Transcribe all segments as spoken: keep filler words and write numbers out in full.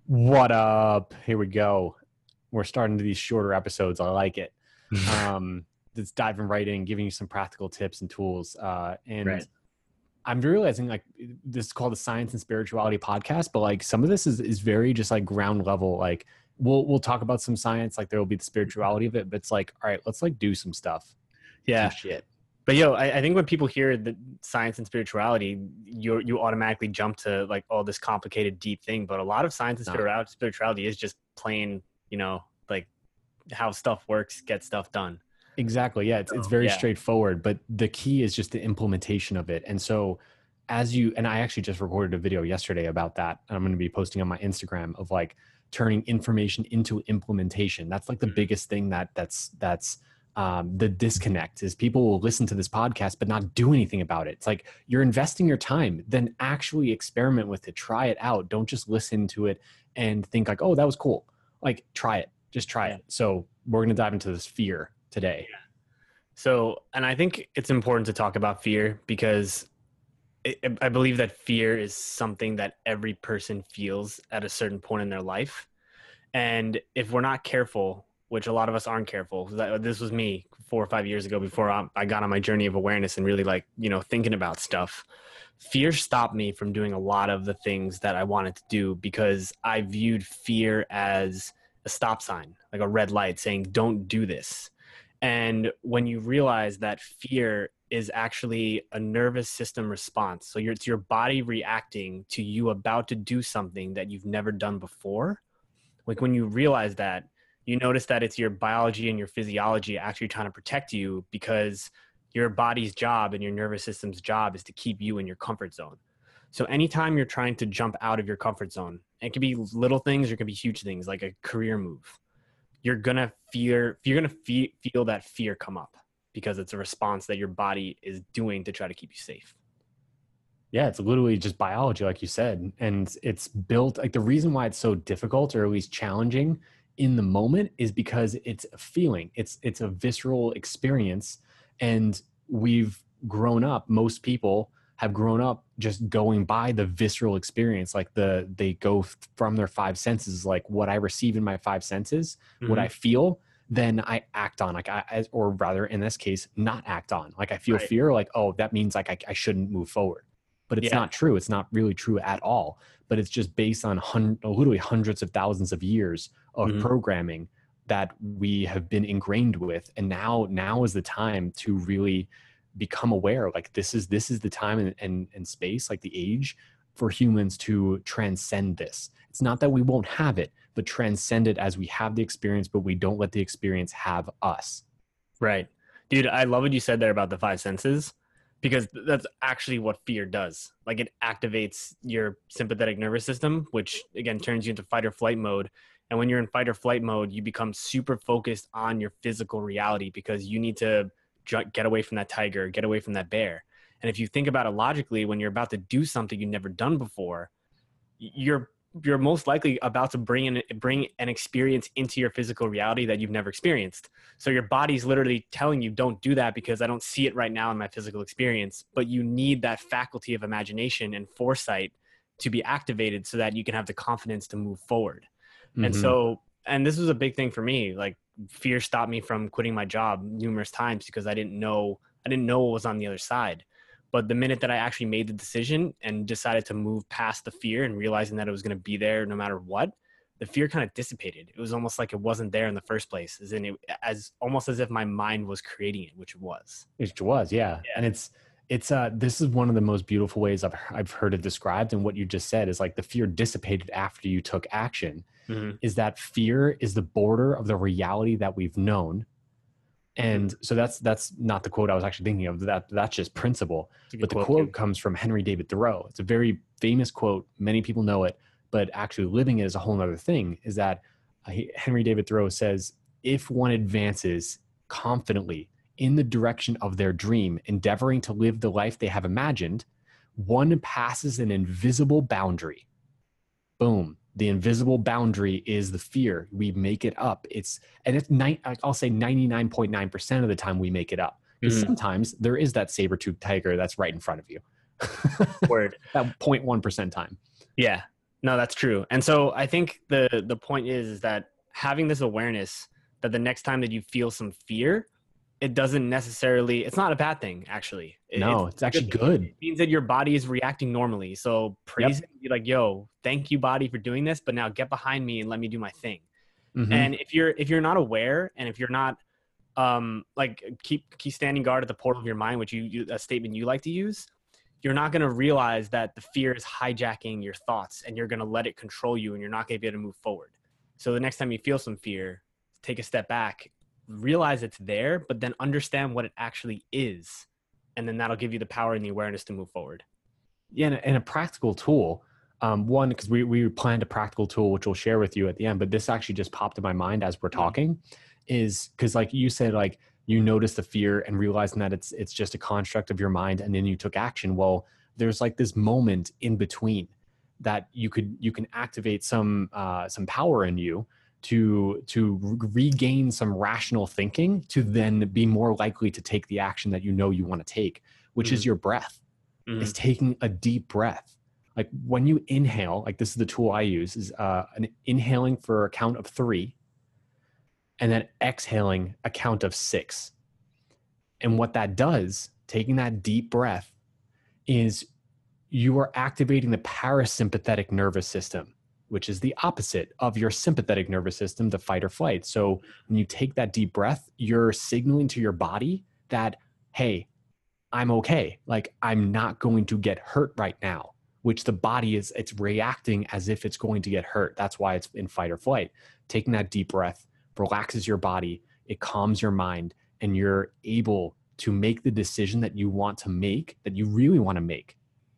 What up? Here we go. We're starting to these shorter episodes. I like it. Um, it's diving right in, giving you some practical tips and tools. Uh, and Right. I'm realizing like this is called the Science and Spirituality Podcast, but like some of this is is very just like ground level. Like we'll we'll talk about some science, like there will be the spirituality of it, but it's like, all right, let's like do some stuff. Yeah. Some shit. But yo, I, I think when people hear the science and spirituality, you you automatically jump to like, oh, this complicated, deep thing. But a lot of science and No. spirituality, spirituality is just plain, you know, like how stuff works, get stuff done. Exactly. Yeah. It's, it's So, very yeah. straightforward, but the key is just the implementation of it. And so as you, and I actually just recorded a video yesterday about that. And I'm going to be posting on my Instagram of like turning information into implementation. That's like the Mhm. biggest thing that that's, that's um, the disconnect is people will listen to this podcast, but not do anything about it. It's like you're investing your time, then actually experiment with it, try it out. Don't just listen to it and think like, oh, that was cool. Like try it, just try Yeah. it. So we're going to dive into this fear today. Yeah. So, and I think it's important to talk about fear because it, I believe that fear is something that every person feels at a certain point in their life. And if we're not careful, which a lot of us aren't careful, this was me four or five years ago before I got on my journey of awareness and really like, you know, thinking about stuff. Fear stopped me from doing a lot of the things that I wanted to do because I viewed fear as a stop sign, like a red light saying, don't do this. And when you realize that fear is actually a nervous system response, so it's your body reacting to you about to do something that you've never done before. Like when you realize that, you notice that it's your biology and your physiology actually trying to protect you because your body's job and your nervous system's job is to keep you in your comfort zone. So anytime you're trying to jump out of your comfort zone, it can be little things or it can be huge things like a career move. You're gonna fear, you're gonna fe- feel that fear come up because it's a response that your body is doing to try to keep you safe. Yeah, it's literally just biology, like you said. And it's built like the reason why it's so difficult or at least challenging in the moment is because it's a feeling. It's it's a visceral experience. And we've grown up, most people have grown up just going by the visceral experience. Like the they go from their five senses, like what I receive in my five senses, mm-hmm. what I feel, then I act on, like I, or rather in this case, not act on. Like I feel right. fear, like, oh, that means like I, I shouldn't move forward. But it's yeah. not true. It's not really true at all. But it's just based on hun- literally hundreds of thousands of years of mm-hmm. programming that we have been ingrained with. And now, now is the time to really become aware. Like this is this is the time and, and, and space, like the age for humans to transcend this. It's not that we won't have it, but transcend it as we have the experience, but we don't let the experience have us. Right. Dude, I love what you said there about the five senses. Because that's actually what fear does. Like it activates your sympathetic nervous system, which again turns you into fight or flight mode. And when you're in fight or flight mode, you become super focused on your physical reality because you need to get away from that tiger, get away from that bear. And if you think about it logically, when you're about to do something you've never done before, you're you're most likely about to bring in bring an experience into your physical reality that you've never experienced. So your body's literally telling you, don't do that because I don't see it right now in my physical experience. But you need that faculty of imagination and foresight to be activated so that you can have the confidence to move forward. Mm-hmm. And so, and this was a big thing for me. Like fear stopped me from quitting my job numerous times because I didn't know, I didn't know what was on the other side. But the minute that I actually made the decision and decided to move past the fear and realizing that it was going to be there no matter what, the fear kind of dissipated. It was almost like it wasn't there in the first place, as in it, as almost as if my mind was creating it, which it was. It was, yeah. yeah. And it's it's uh this is one of the most beautiful ways I've I've heard it described. And what you just said is like the fear dissipated after you took action. Mm-hmm. Is that fear is the border of the reality that we've known. And so that's that's not the quote I was actually thinking of. That that's just principle. But the quote, quote comes from Henry David Thoreau. It's a very famous quote. Many people know it, but actually living it is a whole other thing. Is that uh, he, Henry David Thoreau says, if one advances confidently in the direction of their dream, endeavoring to live the life they have imagined, one passes an invisible boundary. Boom. The invisible boundary is the fear. We make it up. It's, and it's ni- I'll say ninety-nine point nine percent of the time we make it up. Because mm-hmm. sometimes there is that saber-toothed tiger that's right in front of you. Word. That zero point one percent time. Yeah. No, that's true. And so I think the the point is is that having this awareness that the next time that you feel some fear, it doesn't necessarily, it's not a bad thing actually. It, it's No, it's a good actually thing. It, good. it means that your body is reacting normally. So praise Yep. it, be like, "Yo, thank you body for doing this, but now get behind me and let me do my thing." Hmm. And if you're if you're not aware, and if you're not um like keep keep standing guard at the portal of your mind, which you, you a statement you like to use, you're not going to realize that the fear is hijacking your thoughts, and you're going to let it control you, and you're not going to be able to move forward. So the next time you feel some fear, take a step back, realize it's there, but then understand what it actually is. And then that'll give you the power and the awareness to move forward. Yeah, and, a- and a practical tool. Um, one, because we we planned a practical tool which we'll share with you at the end, but this actually just popped in my mind as we're Mhm. talking, is because like you said, like you noticed the fear and realizing that it's it's just a construct of your mind, and then you took action. Well, there's like this moment in between that you could you can activate some uh, some power in you to to re- regain some rational thinking to then be more likely to take the action that you know you want to take, which is Mhm. your breath. Is Mhm. taking a deep breath. Like when you inhale, like this is the tool I use, is uh, an inhaling for a count of three and then exhaling a count of six. And what that does, taking that deep breath, is you are activating the parasympathetic nervous system, which is the opposite of your sympathetic nervous system, the fight or flight. So when you take that deep breath, you're signaling to your body that, hey, I'm okay. Like I'm not going to get hurt right now, which the body is, it's reacting as if it's going to get hurt. That's why it's in fight or flight. Taking that deep breath relaxes your body, it calms your mind, and you're able to make the decision that you want to make, that you really want to make.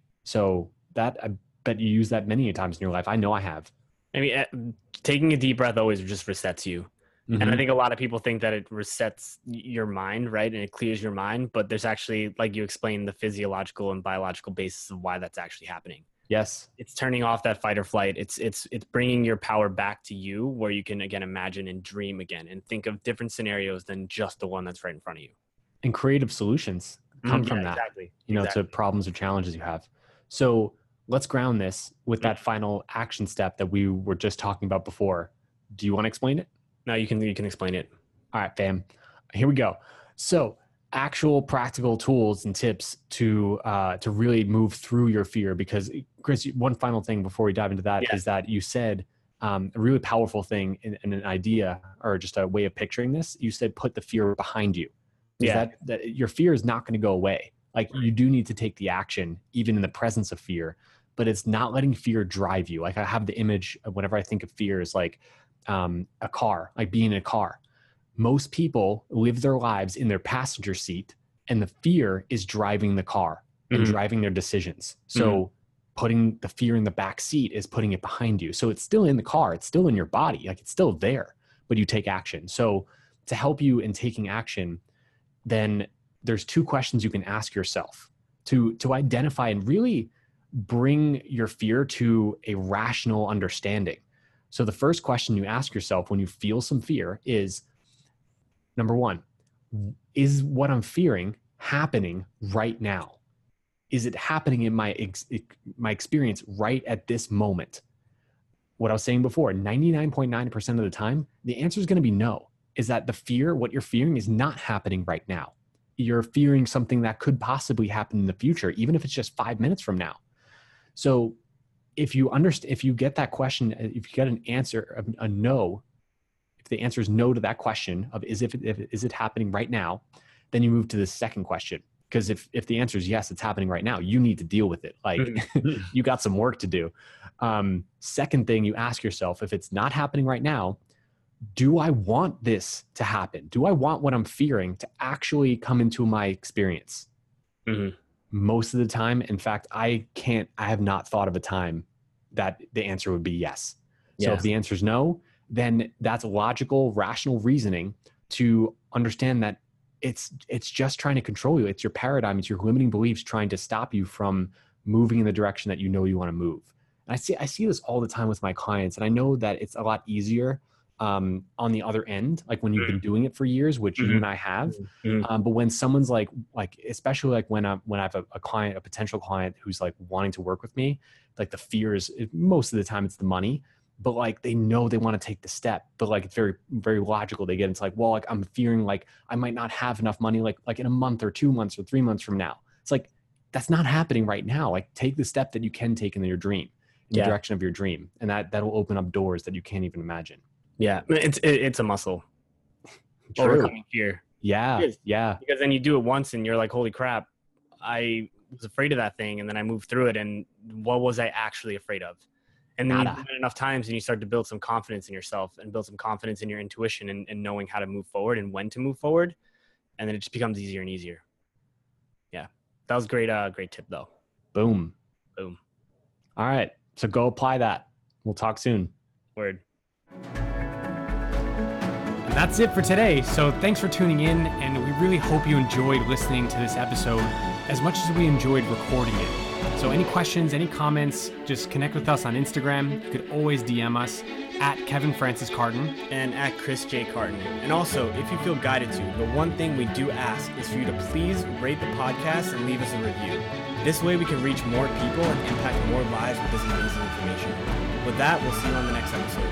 So that, I bet you use that many times in your life. I know I have. I mean, eh, taking a deep breath always just resets you. And I Mm-hmm. think a lot of people think that it resets your mind, right? And it clears your mind. But there's actually, like you explained, the physiological and biological basis of why that's actually happening. Yes. It's turning off that fight or flight. It's it's it's bringing your power back to you, where you can again imagine and dream again, and think of different scenarios than just the one that's right in front of you. And creative solutions come Mhm. Yeah, from that, exactly, you know, to exactly. problems or challenges you have. So let's ground this with that Mhm. final action step that we were just talking about before. Do you want to explain it? No, you can you can explain it. All right, fam. Here we go. So actual practical tools and tips to uh, to really move through your fear. Because Chris, one final thing before we dive into that Yeah, is that you said um, a really powerful thing in, in an idea or just a way of picturing this. You said put the fear behind you, is yeah, that that your fear is not going to go away. Like you do need to take the action even in the presence of fear, but it's not letting fear drive you. Like I have the image of whenever I think of fear is like um, a car, like being in a car. Most people live their lives in their passenger seat, and the fear is driving the car and hmm driving their decisions. hmm So putting the fear in the back seat is putting it behind you. So it's still in the car, it's still in your body, like it's still there, but you take action. So to help you in taking action, then there's two questions you can ask yourself to to identify and really bring your fear to a rational understanding. So the first question you ask yourself when you feel some fear is, number one, is what I'm fearing happening right now? Is it happening in my ex- my experience right at this moment? What I was saying before, ninety-nine point nine percent of the time, the answer is going to be no. Is that the fear, what you're fearing is not happening right now. You're fearing something that could possibly happen in the future, even if it's just five minutes from now. So if you understand, if you get that question, if you get an answer, a, a no, if the answer is no to that question of is if, if is it happening right now, then you move to the second question. Because if if the answer is yes, it's happening right now, you need to deal with it. Like hmm you got some work to do. Um, second thing you ask yourself, if it's not happening right now, do I want this to happen? Do I want what I'm fearing to actually come into my experience? hmm Most of the time, in fact, I can't, I have not thought of a time that the answer would be yes. So Yeah. if the answer is no, then that's logical, rational reasoning to understand that it's it's just trying to control you. It's your paradigm, it's your limiting beliefs trying to stop you from moving in the direction that you know you want to move. And I see I see this all the time with my clients, and I know that it's a lot easier um, on the other end, like when you've been doing it for years, which Mm-hmm. you and I have. Mm-hmm. Um, but when someone's like, like, especially like when I'm, when I have a, a client, a potential client who's like wanting to work with me, like the fear is most of the time it's the money, but like they know they want to take the step, but like it's very, very logical. They get into like, well, like I'm fearing like I might not have enough money, like, like in a month or two months or three months from now. It's like, that's not happening right now. Like take the step that you can take in your dream, in Yeah. the direction of your dream. And that, that'll open up doors that you can't even imagine. Yeah. It's, it, it's a muscle. True. Overcoming fear. Yeah. Yeah. Because then you do it once and you're like, holy crap, I was afraid of that thing. And then I moved through it. And what was I actually afraid of? And then Nada. you do it enough times and you start to build some confidence in yourself and build some confidence in your intuition and, and knowing how to move forward and when to move forward. And then it just becomes easier and easier. Yeah. That was great. Uh, great tip though. Boom. Boom. All right. So go apply that. We'll talk soon. Word. And that's it for today. So thanks for tuning in, and we really hope you enjoyed listening to this episode as much as we enjoyed recording it. So any questions, any comments, just connect with us on Instagram. You could always D M us at Kevin Francis Carton. And at Chris J. Carton. And also, if you feel guided to, the one thing we do ask is for you to please rate the podcast and leave us a review. This way we can reach more people and impact more lives with this amazing information. With that, we'll see you on the next episode.